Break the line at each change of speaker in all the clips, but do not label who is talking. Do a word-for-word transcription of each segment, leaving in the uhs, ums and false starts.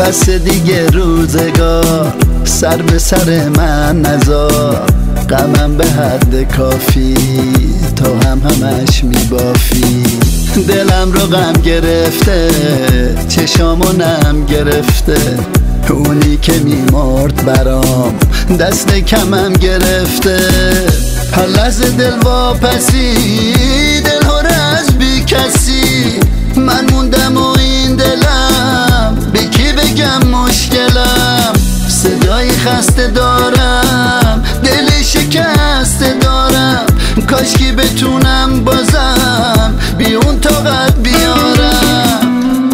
بس دیگه روزگار سر به سر من نذار، غمم به حد کافی تو هم همش میبافی. دلم رو غم گرفته، چشامو نم گرفته، اونی که میمرد برام دست کمم گرفته. هر لحظه دل واپسی، دل هره از بی کسی، من موندم و این دلم به کی بگم مشکلم. صدای خسته دارم، دل شکسته دارم، کاشکی بتونم بازم بی اون طاقت بیارم.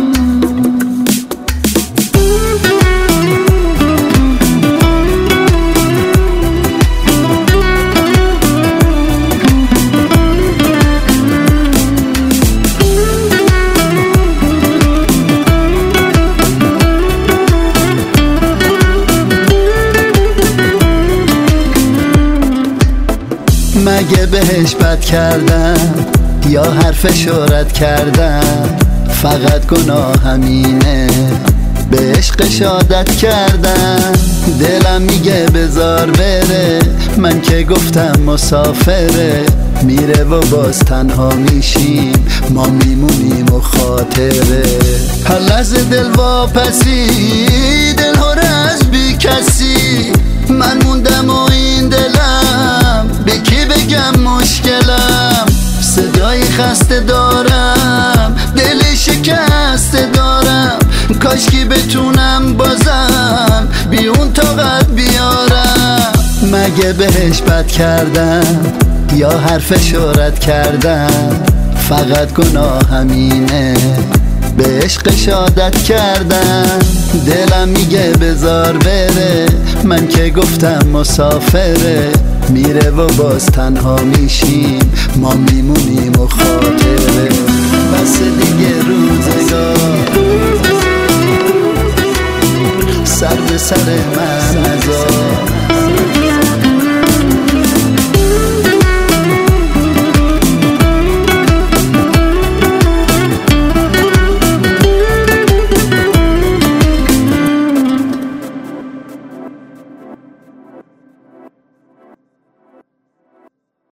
مگه بهش بد کردم یا حرفش رد کردم؟ فقط گناه همینه، به عشقش عادت کردم. دلم میگه بذار بره، من که گفتم مسافره. میره و باز تنها میشیم، ما میمونیم و خاطره. هر لحظه دل واپسی، دل هره از بی کسی، من موندم و این دلم به کی بگم مشکلم. صدای خسته دارم، دل شکسته دارم، کاشکی بتونم بازم بی اون طاقت بیارم. مگه بهش بد کردم یا حرفش رد کردم؟ فقط گناه همینه، به عشقش عادت کردم. دلم میگه بذار بره، من که گفتم مسافره. میره و باز تنها میشیم، ما میمونیم و خواهد